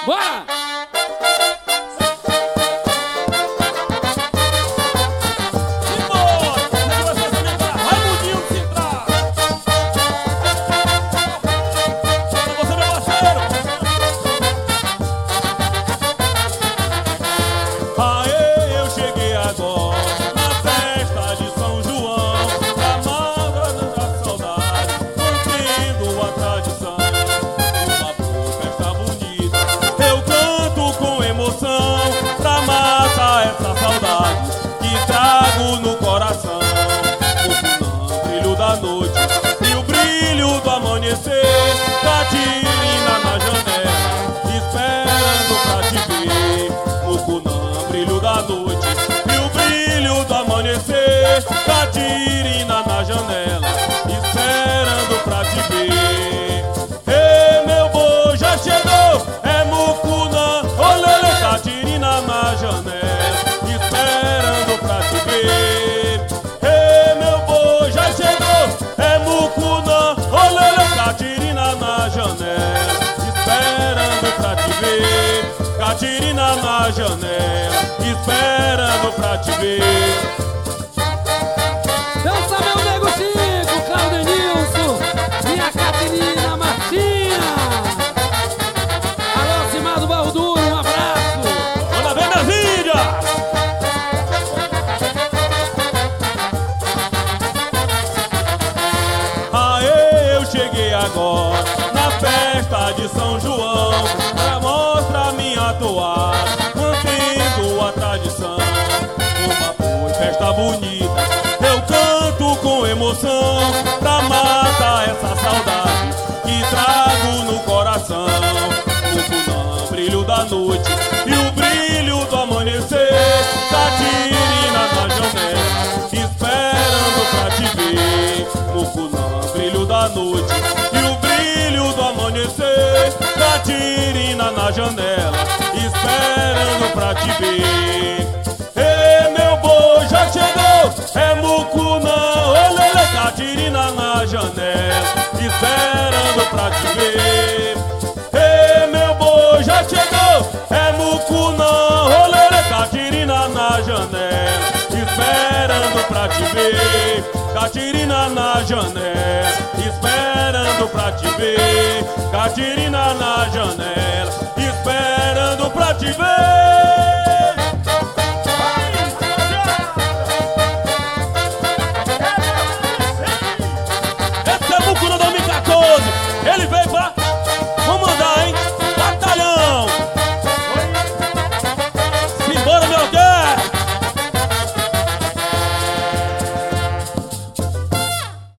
Bora! Pra matar essa saudade que trago no coração. O brilho da noite e o brilho do amanhecer. Catirina na janela, esperando pra te ver. Mucunã, brilho da noite e o brilho do amanhecer. Catirina na janela, esperando pra te ver. Ei, meu boi já chegou, é Mucunã, olê, Catirina na janela, esperando pra te ver. Ei, meu boi já chegou, é Mucunã, olê, Catirina na janela, esperando pra te ver. Catirina na janela, esperando pra te ver. Dança meu nego Chico, Claudenilson e a Catirina Martinha. Alô, Cimar do Barro Duro, um abraço. Manda ver minhas ilhas. Aê, eu cheguei agora na festa de São João pra mostrar minha toada, mantendo a tradição. Uma boa festa bonita, eu canto com emoção pra matar essa saudade que trago no coração. O brilho da noite e o brilho do amanhecer. Catirina na janela, esperando pra te ver. Mucunã, brilho da noite e o brilho do amanhecer. Catirina na janela, esperando pra te ver. Ei, meu boi já chegou, é Mucunã, olê, Catirina na janela, esperando pra te ver. Ei, meu boi já chegou, é Mucunã, olê, Catirina na janela, esperando pra te ver. Catirina na janela, esperando pra te ver. Catirina na janela,